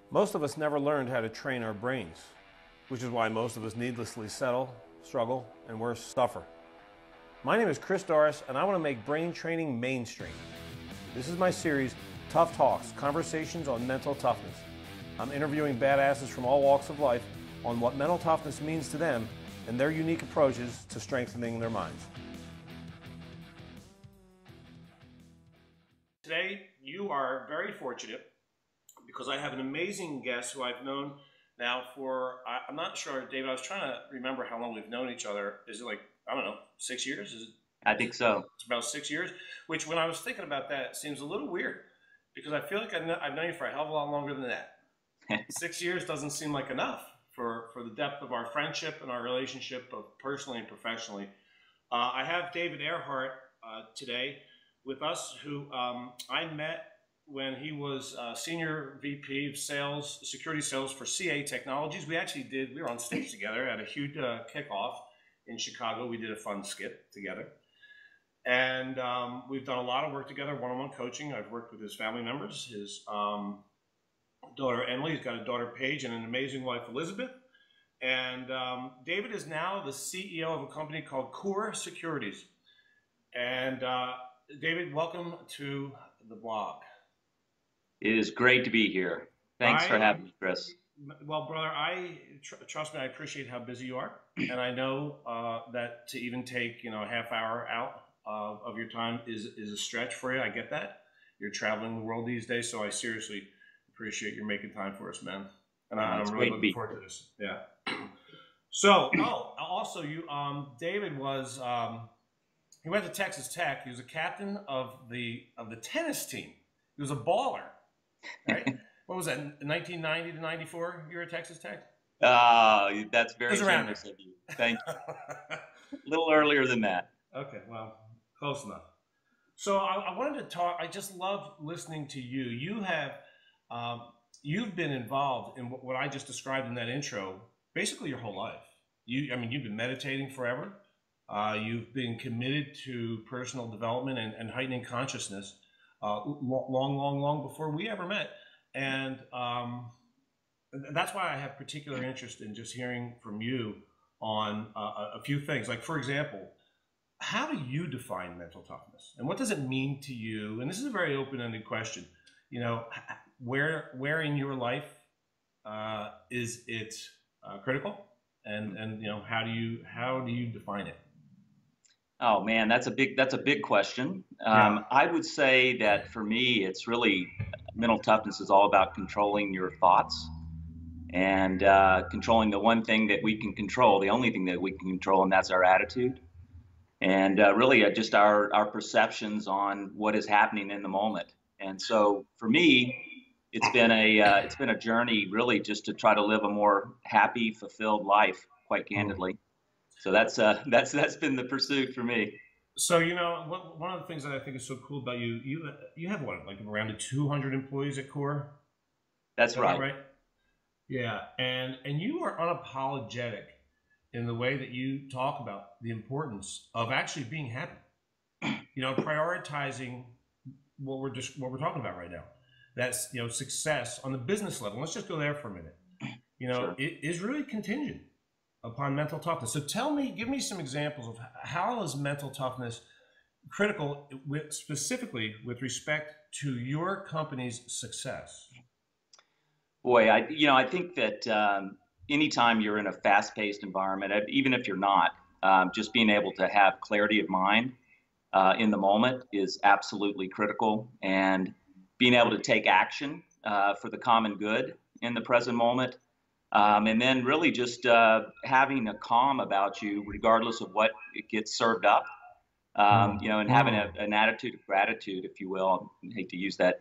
Most of us never learned how to train our brains, which is why most of us needlessly settle, struggle, and worse, suffer. My name is Chris Doris, and I want to make brain training mainstream. This is my series, Tough Talks, Conversations on Mental Toughness. I'm interviewing badasses from all walks of life on what mental toughness means to them and their unique approaches to strengthening their minds. Today, you are very fortunate because I have an amazing guest who I've known now for, I'm not sure, David, I was trying to remember how long we've known each other. Is it like, I don't know, 6 years? Is it? I think so. It's about 6 years, which when I was thinking about that, seems a little weird because I feel like I've known you for a hell of a lot longer than that. 6 years doesn't seem like enough for the depth of our friendship and our relationship, both personally and professionally. I have David Earhart today with us, who I met when he was Senior VP of Sales, Security Sales for CA Technologies. We were on stage together at a huge kickoff in Chicago. We did a fun skit together. And we've done a lot of work together, one-on-one coaching. I've worked with his family members, his daughter Emily, he's got a daughter Paige, and an amazing wife Elizabeth. And David is now the CEO of a company called Core Securities. And David, welcome to the blog. It is great to be here. Thanks for having me, Chris. Well, brother, trust me, I appreciate how busy you are, and I know that to even take a half hour out of your time is a stretch for you. I get that. You're traveling the world these days, so I seriously appreciate you making time for us, man. And I'm really looking forward to this. Yeah. So, also David was he went to Texas Tech. He was a captain of the tennis team. He was a baller. Right? What was that, 1990 to 94? You were at Texas Tech? That's very generous of you. Thank you. A little earlier than that. Okay, well, close enough. So I wanted to talk. I just love listening to you. You've been involved in what I just described in that intro, basically your whole life. You've been meditating forever. You've been committed to personal development and heightening consciousness long before we ever met. And that's why I have particular interest in just hearing from you on a few things. Like, for example, how do you define mental toughness? And what does it mean to you? And this is a very open-ended question. Where in your life is it critical? And how do you define it? Oh man, that's a big question. I would say that for me, it's really mental toughness is all about controlling your thoughts and controlling the one thing that we can control, the only thing that we can control, and that's our attitude. And really just our perceptions on what is happening in the moment. And so for me, it's been a journey really just to try to live a more happy, fulfilled life, quite candidly. So that's been the pursuit for me. So one of the things that I think is so cool about you have what, like around 200 employees at Core? That's right. Right? Yeah, and you are unapologetic in the way that you talk about the importance of actually being happy. Prioritizing what we're talking about right now. That's success on the business level. Let's just go there for a minute. Sure. It is really contingent upon mental toughness. So give me some examples of how is mental toughness critical, specifically with respect to your company's success? Boy, I think that anytime you're in a fast-paced environment, even if you're not, just being able to have clarity of mind in the moment is absolutely critical, and being able to take action for the common good in the present moment. And then really just having a calm about you, regardless of what it gets served up, and having an attitude of gratitude, if you will. I hate to use that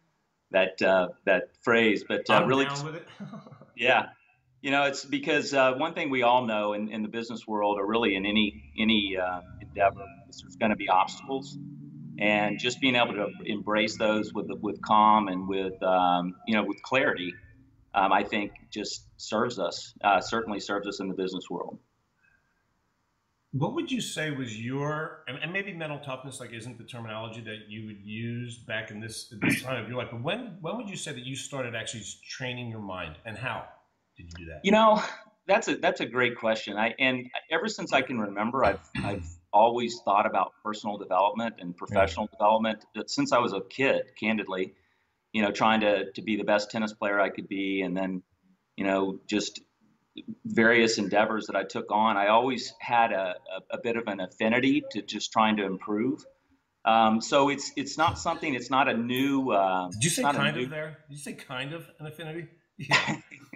phrase, but really, down with it. Yeah, it's because one thing we all know in the business world, or really in any endeavor, is there's going to be obstacles, and just being able to embrace those with calm and with clarity. I think just certainly serves us in the business world. What would you say was your, and maybe mental toughness like isn't the terminology that you would use back in this time of your life, but when would you say that you started actually training your mind, and how did you do that? You know, that's a great question. And ever since I can remember, I've always thought about personal development and Yeah. professional development since I was a kid, candidly, trying to be the best tennis player I could be, and then, just various endeavors that I took on. I always had a bit of an affinity to just trying to improve. So it's not something. It's not a new. Did you It's say not a kind new. of there? Did you say kind of an affinity? Yeah.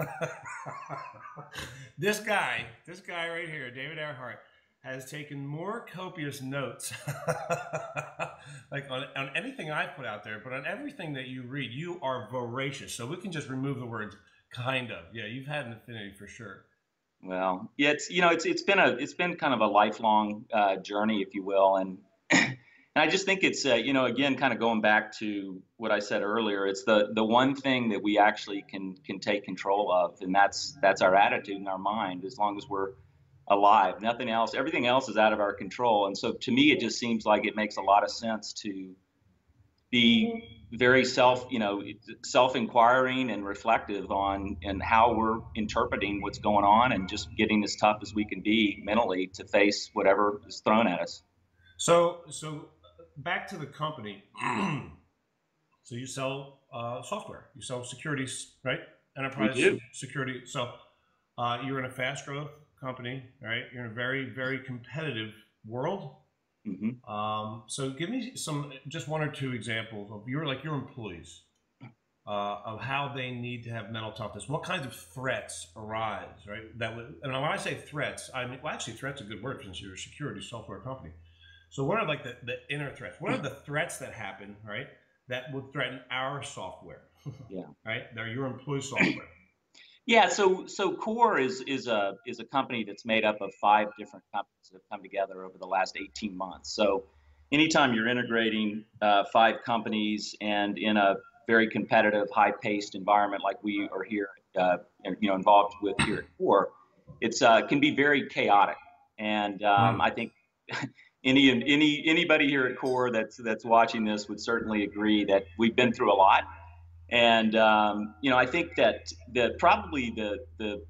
This guy right here, David Earhart, has taken more copious notes like on anything I put out there, but on everything that you read, you are voracious. So we can just remove the words kind of. Yeah, you've had an affinity for sure. Well, yeah, it's been kind of a lifelong journey, if you will, and and I just think it's again kind of going back to what I said earlier. It's the one thing that we actually can take control of, and that's our attitude and our mind. As long as we're alive, nothing else, everything else is out of our control. And so to me, it just seems like it makes a lot of sense to be very self-inquiring and reflective on and how we're interpreting what's going on, and just getting as tough as we can be mentally to face whatever is thrown at us. So back to the company. So you sell software, you sell securities, right? We Enterprise do. security. So you're in a fast growth company, right? You're in a very, very competitive world. Hmm. So give me just one or two examples of your employees, of how they need to have mental toughness. What kinds of threats arise, right? And when I say threats, I mean, well, actually, threats is a good word since you're a security software company. So what are like the inner threats? What are the threats that happen, right? That would threaten our software, Yeah. right? They're your employee software. Yeah, so Core is a company that's made up of five different companies that have come together over the last 18 months. So anytime you're integrating five companies and in a very competitive, high-paced environment like we are here, involved with here at Core, it's can be very chaotic. And Mm. I think anybody here at Core that's watching this would certainly agree that we've been through a lot. And I think that probably the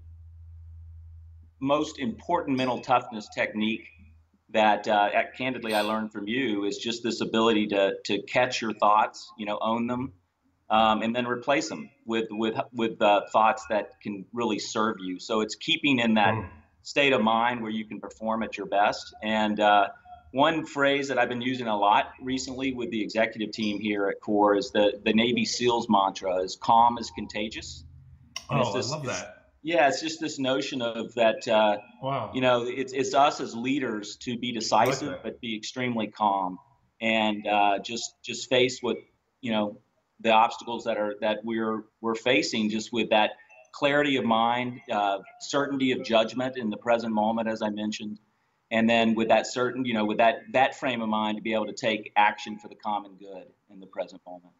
most important mental toughness technique that candidly I learned from you is just this ability to catch your thoughts, own them, and then replace them with thoughts that can really serve you. So it's keeping in that Mm. state of mind where you can perform at your best. And one phrase that I've been using a lot recently with the executive team here at Core is the Navy SEALs mantra is calm is contagious. And Oh, I love that. yeah, it's just this notion of that, Wow, it's us as leaders to be I like decisive, that. but be extremely calm, and just face what, you know, the obstacles that we're facing, just with that clarity of mind, certainty of judgment in the present moment, as I mentioned, and then with that with that frame of mind to be able to take action for the common good in the present moment.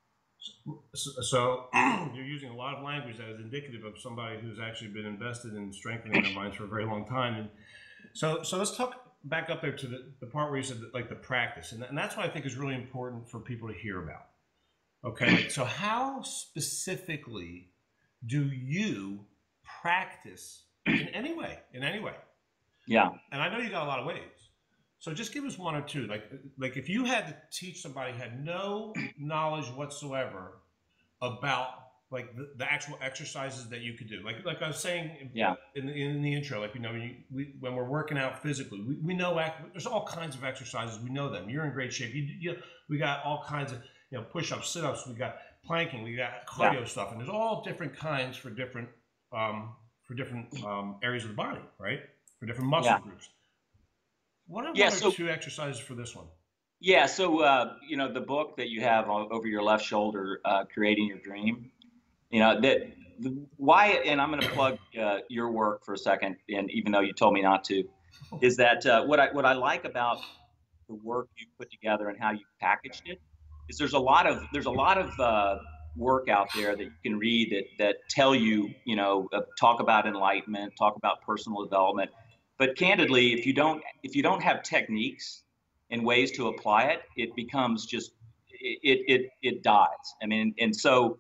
So you're using a lot of language that is indicative of somebody who's actually been invested in strengthening their minds for a very long time. And so let's talk back up there to the part where you said that, like the practice, and that's what I think is really important for people to hear about. Okay, like, so how specifically do you practice in any way? In any way? Yeah. And I know you got a lot of ways. So just give us one or two. Like if you had to teach somebody who had no knowledge whatsoever about like the actual exercises that you could do. Like I was saying Yeah. in the intro, like when we're working out physically, we know there's all kinds of exercises. We know them. You're in great shape. We got all kinds of push-ups, sit-ups. We got planking. We got Yeah. cardio stuff, and there's all different kinds for different areas of the body, right? For different muscle Yeah. groups. What are Yeah. one or So two exercises for this one? yeah. So the book that you have over your left shoulder, Creating Your Dream. Why, and I'm going to plug your work for a second, and even though you told me not to, is that what I like about the work you put together and how you packaged it is there's a lot of work out there that you can read that tell you, talk about enlightenment, talk about personal development, But candidly, if you don't have techniques and ways to apply it, it becomes just it dies. I mean, and so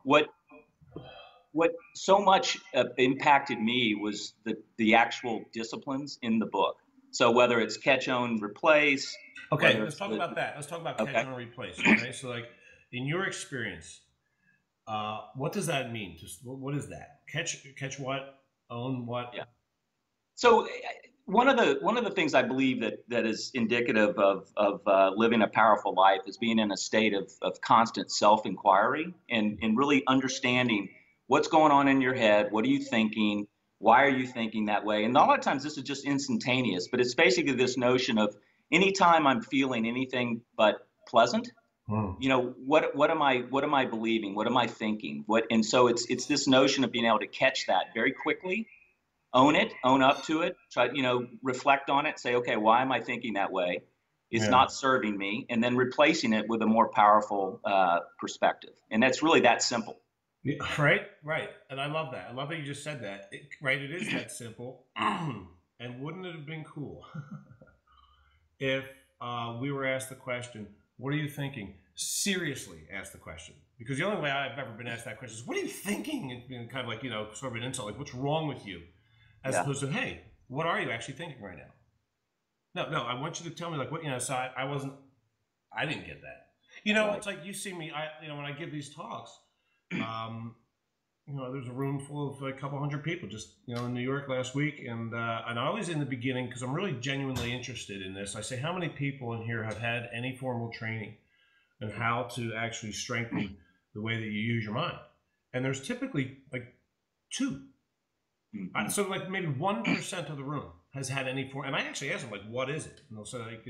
what so much impacted me was the actual disciplines in the book. So whether it's catch, own, replace. Okay, let's talk about that. Let's talk about catch, Okay. own, replace. Okay, so like in your experience, what does that mean? Just what is that? Catch what? Own what? Yeah. So one of the things I believe that is indicative of living a powerful life is being in a state of constant self-inquiry and really understanding what's going on in your head. What are you thinking? Why are you thinking that way? And a lot of times this is just instantaneous, but it's basically this notion of anytime I'm feeling anything but pleasant, you know, what am I believing? What am I thinking? And so it's this notion of being able to catch that very quickly, own it, own up to it, try, reflect on it, say, okay, why am I thinking that way? It's not serving me, and then replacing it with a more powerful perspective. And that's really that simple. Yeah, right. And I love that. I love that you just said that. Right, it is that simple. And wouldn't it have been cool if we were asked the question, what are you thinking? Seriously ask the question. Because the only way I've ever been asked that question is, what are you thinking? It's been kind of like, sort of an insult, like, what's wrong with you? As opposed to, hey, what are you actually thinking right now? No, I want you to tell me, like, what, so I didn't get that. Right. It's like you see me, when I give these talks, there's a room full of a couple hundred people just, in New York last week. And I always in the beginning, because I'm really genuinely interested in this, I say, how many people in here have had any formal training on how to actually strengthen the way that you use your mind? And there's typically like 2. So like maybe 1% of the room has had any form. And I actually ask them, like, what is it? And they'll say, like,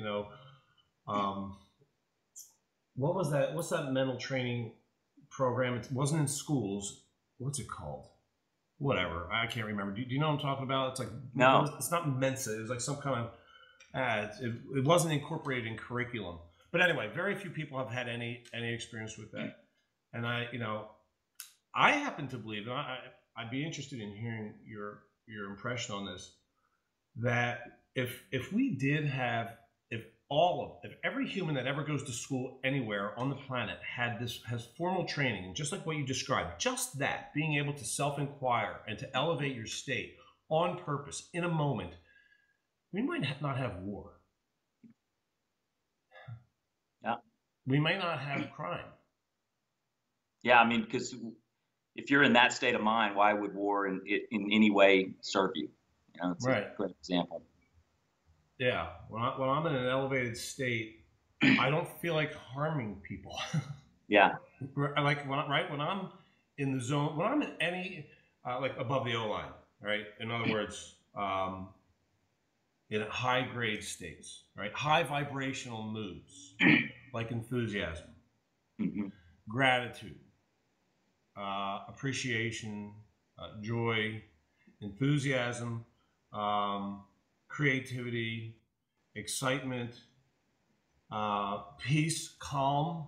what was that? What's that mental training program? It wasn't in schools. What's it called? Whatever. I can't remember. Do you know what I'm talking about? It's like, no, it's not Mensa. It was like some kind of, it wasn't incorporated in curriculum. But anyway, very few people have had any experience with that. And I happen to believe, and I'd be interested in hearing your impression on this, that if we did have, if every human that ever goes to school anywhere on the planet has formal training, and just like what you described, just that, being able to self-inquire and to elevate your state on purpose in a moment, we might not have war. Yeah. We may not have crime. Yeah, I mean, because if you're in that state of mind, why would war in any way serve you? It's right. a great example. Yeah, when I'm in an elevated state, I don't feel like harming people. Yeah. Like when I'm in the zone, when I'm in any like above the O line, right? In other words, in high grade states, right? High vibrational moods, like enthusiasm, gratitude, appreciation, joy, enthusiasm, creativity, excitement, peace, calm.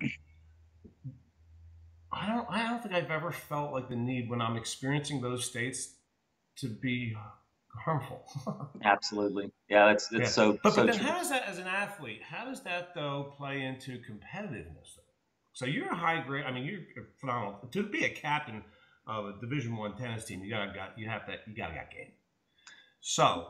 I don't think I've ever felt like the need when I'm experiencing those states to be harmful. Absolutely. Yeah, that's so. But so then true. how does that, as an athlete, how does that though play into competitiveness? So you're a high grade. I mean, you're phenomenal. To be a captain of a Division I tennis team, you gotta got game. So.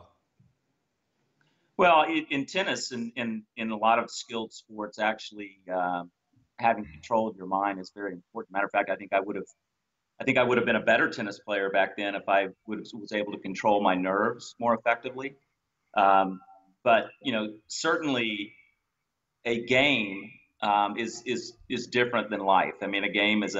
Well, in tennis and in a lot of skilled sports, actually, having control of your mind is very important. Matter of fact, I think I would have been a better tennis player back then if I was able to control my nerves more effectively. But certainly, a game is different than life. I mean, a game is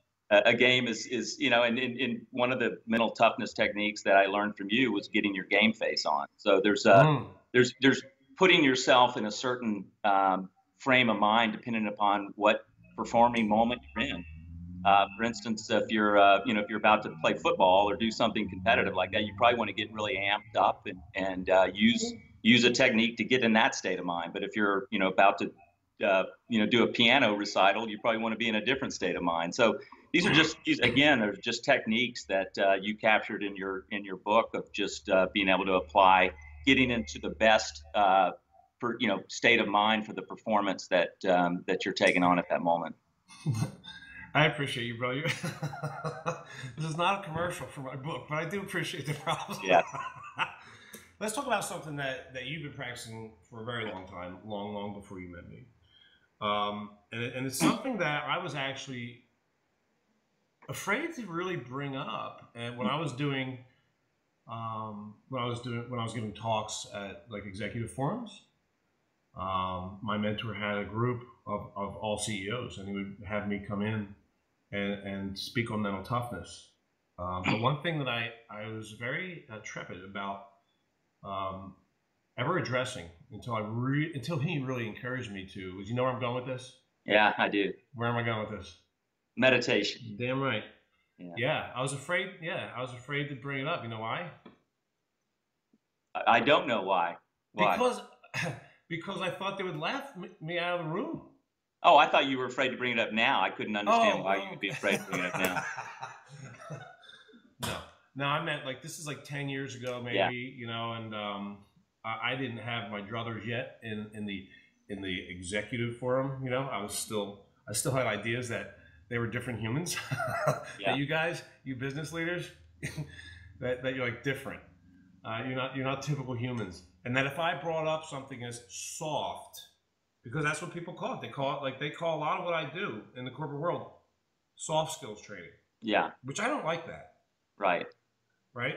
and one of the mental toughness techniques that I learned from you was getting your game face on. So there's putting yourself in a certain frame of mind depending upon what performing moment you're in. For instance, if you're about to play football or do something competitive like that, you probably want to get really amped up and use a technique to get in that state of mind. But if you're about to do a piano recital, you probably want to be in a different state of mind. So these are they're just techniques that you captured in your book of just being able to apply getting into the best state of mind for the performance that that you're taking on at that moment. I appreciate you, bro. This is not a commercial for my book, but I do appreciate the problem. Yeah. Let's talk about something that you've been practicing for a very long time, long before you met me. And it's something that I was actually afraid to really bring up. And when I was doing, when I was giving talks at like executive forums, my mentor had a group of all CEOs, and he would have me come in and speak on mental toughness. But one thing that I was very trepid about ever addressing until he really encouraged me to was, you know where I'm going with this? Yeah, I do. Where am I going with this? Meditation. Damn right. Yeah, I was afraid. Yeah, I was afraid to bring it up. You know why? I don't know why. Why? Because I thought they would laugh me out of the room. Oh, I thought you were afraid to bring it up now. I couldn't understand why you'd be afraid to bring it up now. No, I meant like this is like 10 years ago, maybe. Yeah. You know, and I didn't have my druthers yet in the executive forum. You know, I still had ideas that they were different humans. Yeah. That you guys, you business leaders, that you're like different. You're not typical humans. And that if I brought up something as soft, because that's what people call it. They call a lot of what I do in the corporate world soft skills training. Yeah. Which I don't like that. Right. Right.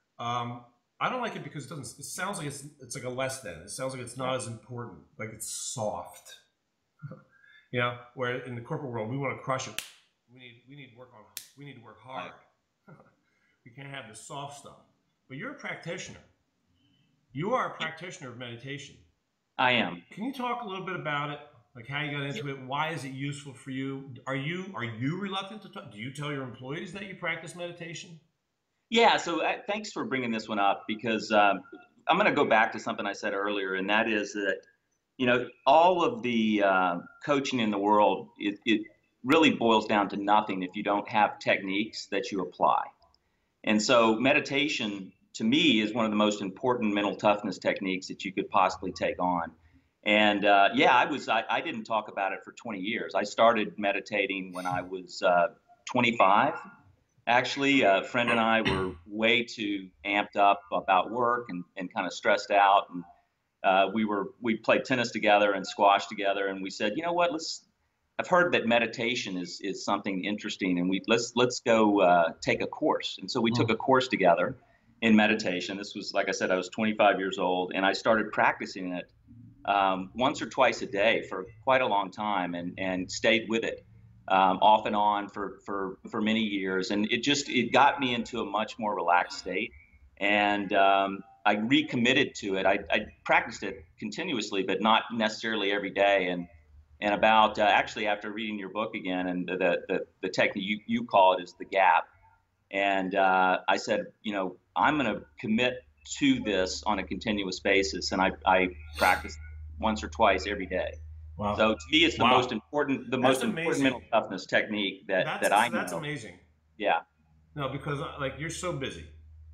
I don't like it because it sounds like it's like a less than. It sounds like it's not as important. Like it's soft. You know, where in the corporate world we want to crush it. We need to work hard. We can't have the soft stuff. But you're a practitioner. You are a practitioner of meditation. I am. Can you talk a little bit about it? Like how you got into it? Why is it useful for you? Are you reluctant to talk? Do you tell your employees that you practice meditation? Yeah. So thanks for bringing this one up, because I'm going to go back to something I said earlier, and that is that, you know, all of the coaching in the world, it really boils down to nothing if you don't have techniques that you apply. And so meditation, to me, is one of the most important mental toughness techniques that you could possibly take on. And I didn't talk about it for 20 years. I started meditating when I was 25. Actually, a friend and I were way too amped up about work and kind of stressed out. And we played tennis together and squash together. And we said, you know what, I've heard that meditation is something interesting, and let's go take a course. And so we took a course together in meditation. This was, like I said, I was 25 years old, and I started practicing it once or twice a day for quite a long time, and stayed with it off and on for many years. And it got me into a much more relaxed state. And I recommitted to it. I practiced it continuously, but not necessarily every day. And about actually after reading your book again, and the technique you call it is the gap. And I said, you know, I'm going to commit to this on a continuous basis. And I practice once or twice every day. Wow. So to me, it's the most important mental toughness technique that I know. That's amazing. Yeah. No, because like you're so busy,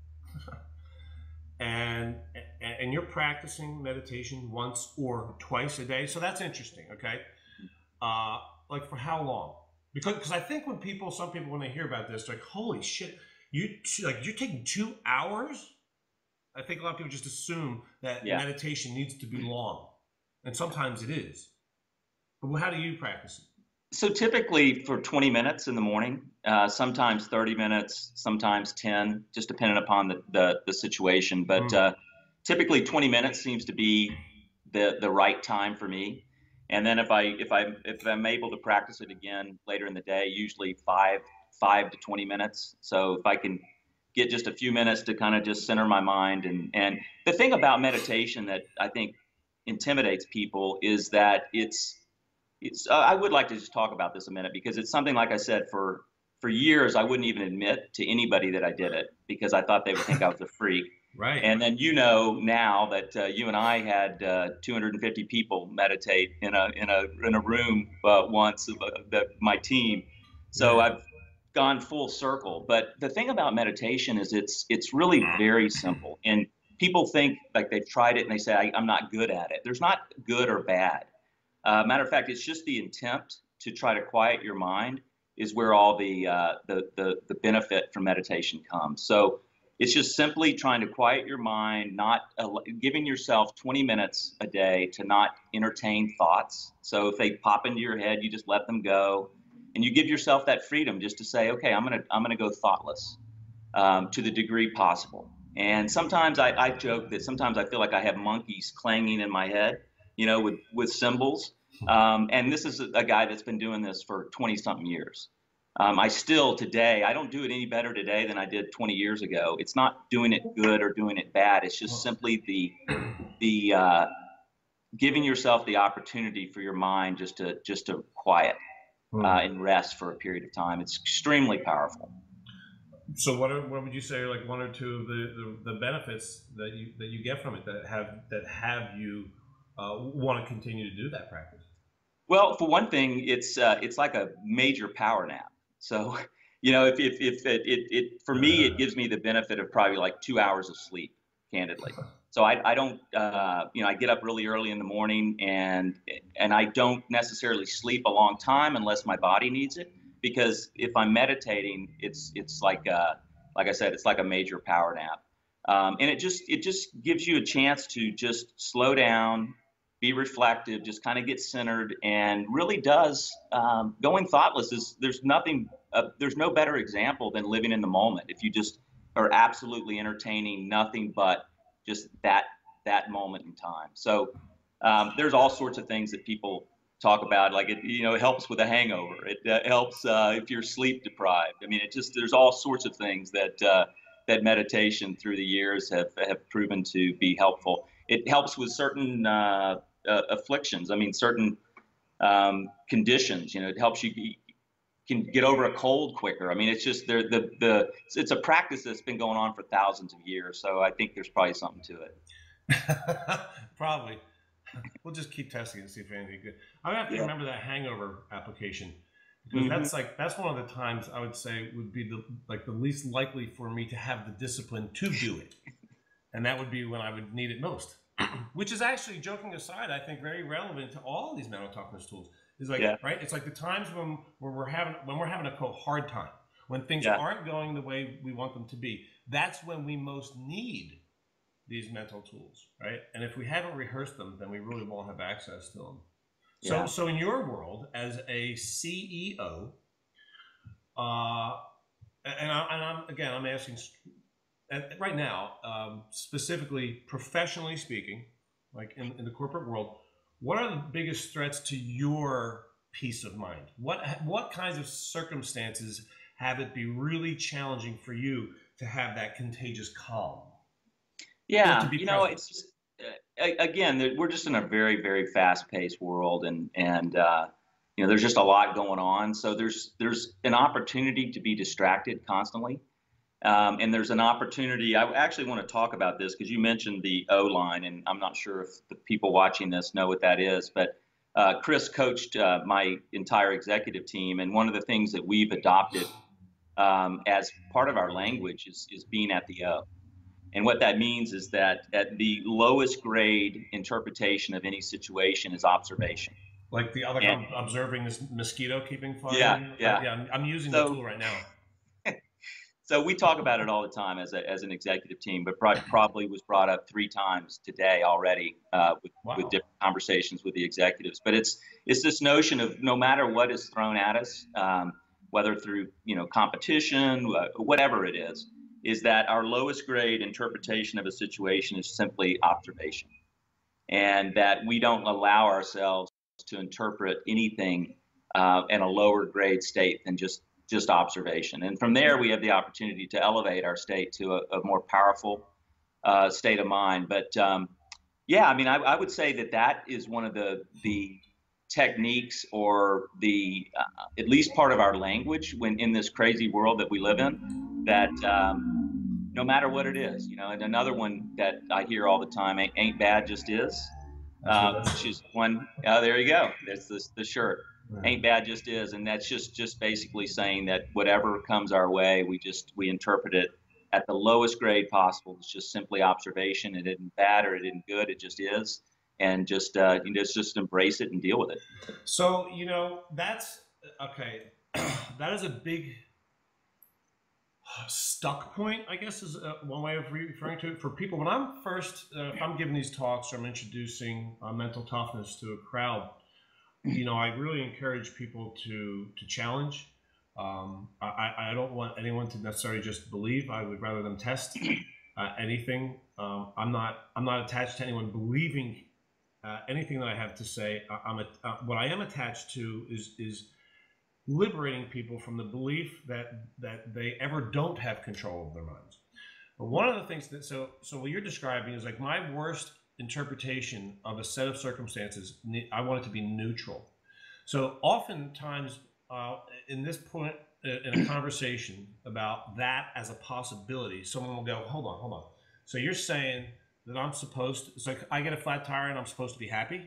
and you're practicing meditation once or twice a day. So that's interesting. Okay. Like for how long? Because I think some people when they hear about this, they're like, holy shit, you're taking 2 hours. I think a lot of people just assume that meditation needs to be long, and sometimes it is. But how do you practice it? So typically for 20 minutes in the morning, sometimes 30 minutes, sometimes 10, just depending upon the situation. But typically 20 minutes seems to be the right time for me. And then if I'm able to practice it again later in the day, usually 5 to 20 minutes. So if I can get just a few minutes to kind of just center my mind, and the thing about meditation that I think intimidates people is that it's I would like to just talk about this a minute, because it's something, like I said, for years I wouldn't even admit to anybody that I did it, because I thought they would think I was a freak. Right. And then, you know, now that you and I had 250 people meditate in a room once, my team. So I've gone full circle. But the thing about meditation is it's really very simple, and people think like they've tried it and they say, I'm not good at it. There's not good or bad. Matter of fact, it's just the intent to try to quiet your mind is where all the benefit from meditation comes. So it's just simply trying to quiet your mind, not giving yourself 20 minutes a day to not entertain thoughts. So if they pop into your head, you just let them go, and you give yourself that freedom just to say, okay, I'm gonna go thoughtless to the degree possible. And sometimes I joke that sometimes I feel like I have monkeys clanging in my head, with cymbals. And this is a guy that's been doing this for 20 something years. I still today, I don't do it any better today than I did 20 years ago. It's not doing it good or doing it bad. It's just simply the giving yourself the opportunity for your mind just to quiet and rest for a period of time. It's extremely powerful. So what would you say are like one or two of the benefits that you get from it that have you want to continue to do that practice? Well, for one thing, it's like a major power nap. So, if it for me, it gives me the benefit of probably like 2 hours of sleep, candidly. So I don't, I get up really early in the morning and I don't necessarily sleep a long time unless my body needs it, because if I'm meditating, it's like I said, it's like a major power nap. And it just gives you a chance to just slow down, be reflective, just kind of get centered, and really does, going thoughtless is, there's no better example than living in the moment. If you just are absolutely entertaining nothing but just that moment in time. So there's all sorts of things that people talk about, like it helps with a hangover. It helps if you're sleep deprived. I mean, there's all sorts of things that meditation through the years have proven to be helpful. It helps with certain afflictions. I mean, certain conditions. It helps you can get over a cold quicker. I mean, it's just it's a practice that's been going on for thousands of years. So I think there's probably something to it. Probably. We'll just keep testing it and see if anything good. I have to remember that hangover application, because that's one of the times I would say would be the least likely for me to have the discipline to do it, and that would be when I would need it most. Which is actually, joking aside, I think very relevant to all of these mental toughness tools. Is right? It's like the times when we're having a hard time, when things aren't going the way we want them to be. That's when we most need these mental tools, right? And if we haven't rehearsed them, then we really won't have access to them. So in your world as a CEO, I'm asking right now, specifically professionally speaking, like in the corporate world, what are the biggest threats to your peace of mind? What kinds of circumstances have it be really challenging for you to have that contagious calm? Yeah, it's just, again, we're just in a very, very fast-paced world, and there's just a lot going on. So there's an opportunity to be distracted constantly, and there's an opportunity. I actually want to talk about this because you mentioned the O line, and I'm not sure if the people watching this know what that is, but Chris coached my entire executive team, and one of the things that we've adopted as part of our language is being at the O. And what that means is that at the lowest grade interpretation of any situation is observation. Like the other observing this mosquito keeping flying? Yeah. I'm using the tool right now. So we talk about it all the time as an executive team, but probably was brought up 3 times today already with different conversations with the executives. But it's this notion of no matter what is thrown at us, whether through competition, whatever it is that our lowest grade interpretation of a situation is simply observation, and that we don't allow ourselves to interpret anything in a lower grade state than just observation. And from there, we have the opportunity to elevate our state to a more powerful state of mind. But I would say that is one of the techniques, or the at least part of our language when in this crazy world that we live in, that no matter what it is, and another one that I hear all the time, ain't bad, just is, which is one, there you go, that's the shirt, ain't bad, just is. And that's just basically saying that whatever comes our way, we interpret it at the lowest grade possible. It's just simply observation. It isn't bad or it isn't good. It just is, and just embrace it and deal with it. So that's okay. That is a big stuck point, I guess, is one way of referring to it for people. When I'm first, if I'm giving these talks or I'm introducing mental toughness to a crowd, I really encourage people to challenge. I don't want anyone to necessarily just believe. I would rather them test anything. I'm not attached to anyone believing anything that I have to say. What I am attached to is liberating people from the belief that they ever don't have control of their minds. But one of the things that so what you're describing is like my worst interpretation of a set of circumstances. I want it to be neutral. So oftentimes in this point in a conversation about that as a possibility, someone will go, hold on. So you're saying that I'm supposed to, it's like I get a flat tire and I'm supposed to be happy?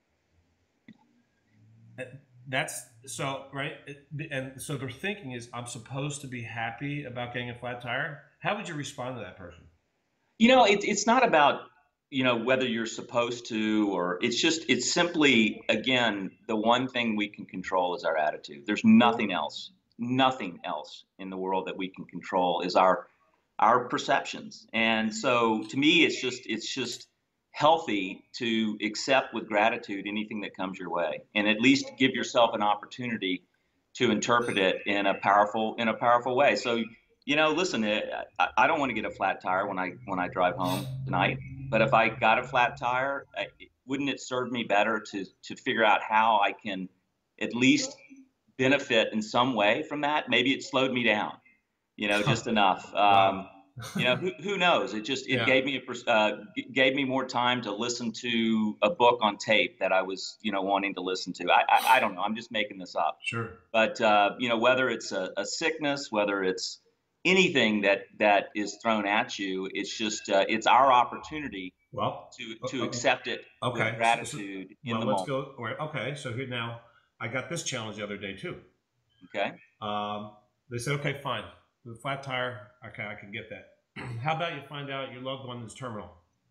That's so right. And so their thinking is I'm supposed to be happy about getting a flat tire. How would you respond to that person? It's not about, whether you're supposed to, or it's simply, again, the one thing we can control is our attitude. There's nothing else in the world that we can control is our perceptions. And so to me, it's just healthy to accept with gratitude anything that comes your way, and at least give yourself an opportunity to interpret it in a powerful way. So, listen, I don't want to get a flat tire when I drive home tonight, but if I got a flat tire, wouldn't it serve me better to figure out how I can at least benefit in some way from that? Maybe it slowed me down, just enough. Wow. Who knows? It Yeah. gave me more time to listen to a book on tape that I was, wanting to listen to. I don't know. I'm just making this up. Sure. But whether it's a sickness, whether it's anything that is thrown at you, it's just it's our opportunity to accept it with gratitude in the let's moment. go. Okay. So here now, I got this challenge the other day too. Okay. They said, okay, fine. The flat tire, okay, I can get that. How about you find out your loved one is terminal?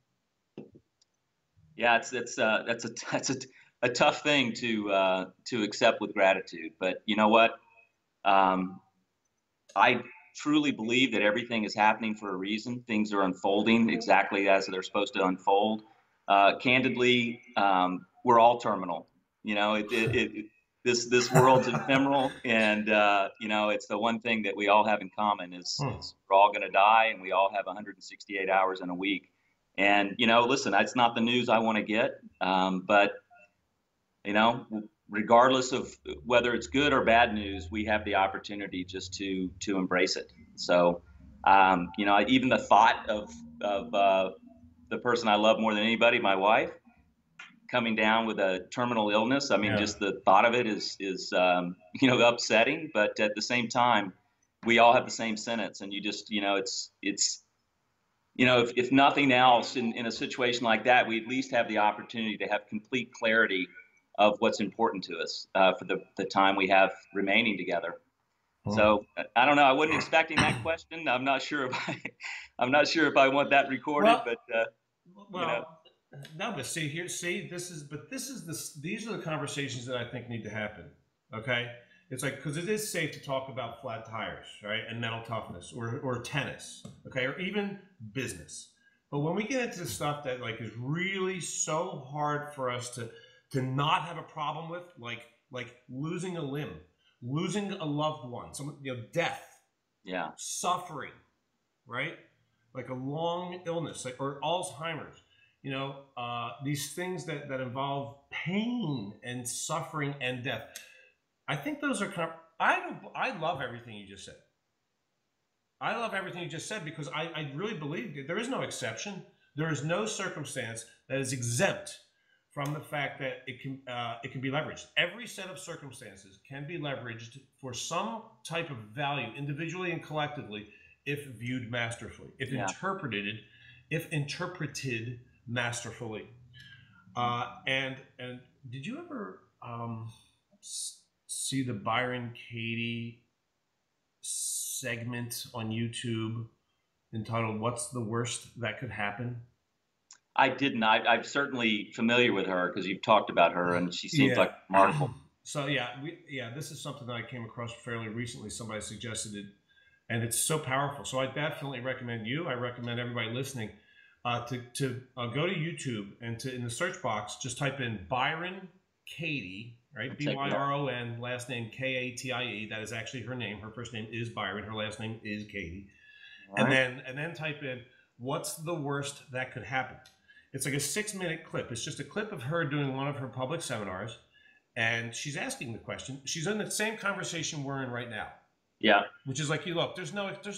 Yeah, that's a tough thing to accept with gratitude. But you know what? I truly believe that everything is happening for a reason. Things are unfolding exactly as they're supposed to unfold. Candidly, we're all terminal. This world's ephemeral, and it's the one thing that we all have in common is we're all going to die, and we all have 168 hours in a week. And listen, that's not the news I want to get, but regardless of whether it's good or bad news, we have the opportunity just to embrace it. So even the thought of the person I love more than anybody, my wife, coming down with a terminal illness. I mean, just the thought of it is upsetting, but at the same time, we all have the same sentence, and if nothing else in a situation like that, we at least have the opportunity to have complete clarity of what's important to us for the time we have remaining together. So I don't know. I wasn't expecting that question. I'm not sure if I want that recorded, No, but these are the conversations that I think need to happen. Okay, it's like, because it is safe to talk about flat tires, right, and mental toughness, or tennis, okay, or even business. But when we get into stuff that like is really so hard for us to not have a problem with, like losing a limb, losing a loved one, death, suffering, right, like a long illness, like, or Alzheimer's. These things that involve pain and suffering and death. I think those are I love everything you just said. I love everything you just said, because I really believe that there is no exception. There is no circumstance that is exempt from the fact that it can be leveraged. Every set of circumstances can be leveraged for some type of value, individually and collectively, if viewed masterfully, if interpreted masterfully. And did you ever see the Byron Katie segment on YouTube entitled "What's the Worst That Could Happen?" I didn't. I'm certainly familiar with her because you've talked about her, and she seems Yeah. like remarkable. So this is something that I came across fairly recently. Somebody suggested it, and it's so powerful. So I definitely recommend you. I recommend everybody listening to go to YouTube and to in the search box just type in Byron Katie, right? Byron, last name Katie. That is actually her name. Her first name is Byron. Her last name is Katie. Right. And then type in what's the worst that could happen. It's like a 6-minute clip. It's just a clip of her doing one of her public seminars, and she's asking the question. She's in the same conversation we're in right now. Yeah. Which is like, look, there's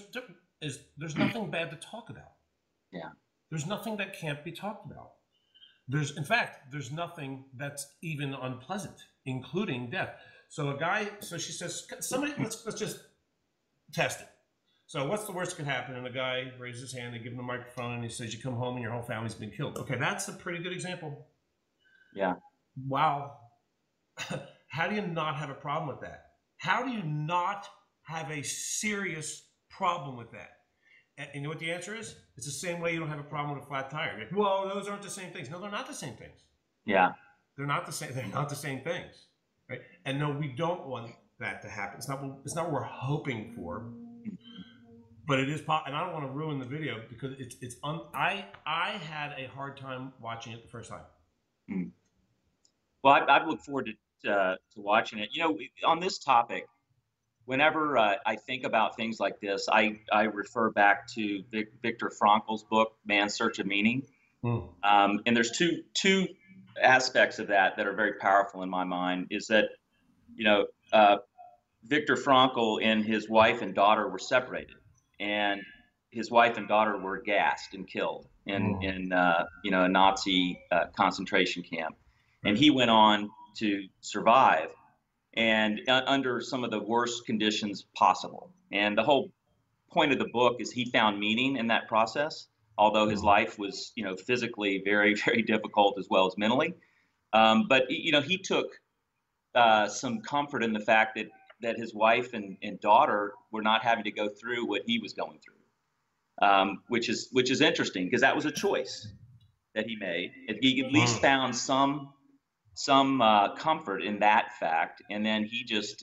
nothing bad to talk about. Yeah. There's nothing that can't be talked about. There's nothing that's even unpleasant, including death. So she says, let's just test it. So what's the worst that could happen? And the guy raises his hand, they give him the microphone, and he says, you come home and your whole family's been killed. Okay, that's a pretty good example. Yeah. Wow. How do you not have a problem with that? How do you not have a serious problem with that? And you know what the answer is? It's the same way you don't have a problem with a flat tire. You're like, well, those aren't the same things. No, they're not the same things. Yeah. They're not the same things. Right? And no, we don't want that to happen. It's not what we're hoping for. But it is, and I don't want to ruin the video because I had a hard time watching it the first time. Mm. Well, I look forward to watching it. You know, on this topic, whenever I think about things like this, I refer back to Viktor Frankl's book, Man's Search of Meaning. Mm. And there's two aspects of that are very powerful in my mind. Is that, you know, Viktor Frankl and his wife and daughter were separated. And his wife and daughter were gassed and killed in a Nazi concentration camp, and he went on to survive, and under some of the worst conditions possible. And the whole point of the book is he found meaning in that process, although his life was physically very, very difficult as well as mentally. But he took some comfort in the fact that his wife and daughter were not having to go through what he was going through, which is interesting because that was a choice that he made. He at least found some comfort in that fact, and then he just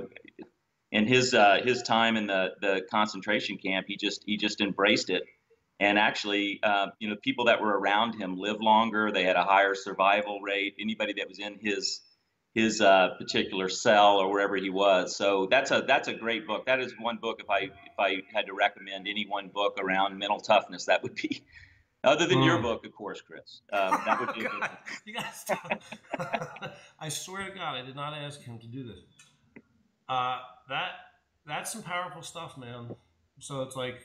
in his time in the concentration camp, he just embraced it, and actually people that were around him lived longer. They had a higher survival rate. Anybody that was in his particular cell or wherever he was. So that's a great book. That is one book. If I had to recommend any one book around mental toughness, that would be, other than your book, of course, Chris. That would be. God, you gotta stop. I swear to God, I did not ask him to do this. That's some powerful stuff, man. So it's like,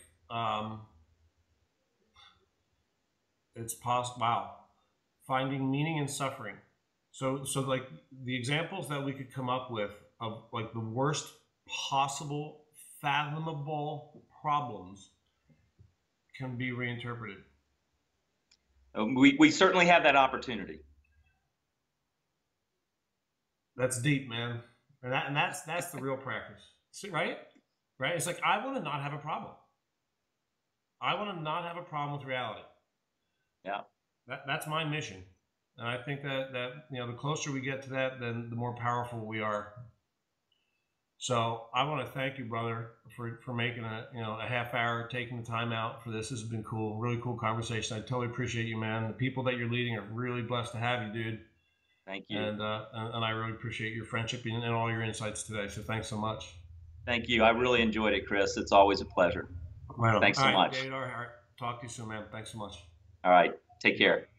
it's possible. Wow, finding meaning in suffering. So like the examples that we could come up with of like the worst possible fathomable problems can be reinterpreted. We certainly have that opportunity. That's deep, man. And that's the real practice. See, right? It's like, I want to not have a problem. I want to not have a problem with reality. Yeah. That's my mission. And I think that the closer we get to that, then the more powerful we are. So I want to thank you, brother, for making a half hour, taking the time out for this. This has been cool, really cool conversation. I totally appreciate you, man. The people that you're leading are really blessed to have you, dude. Thank you. And I really appreciate your friendship and all your insights today. So thanks so much. Thank you. I really enjoyed it, Chris. It's always a pleasure. Right on. Thanks so much. David, all right. Talk to you soon, man. Thanks so much. All right. Take care.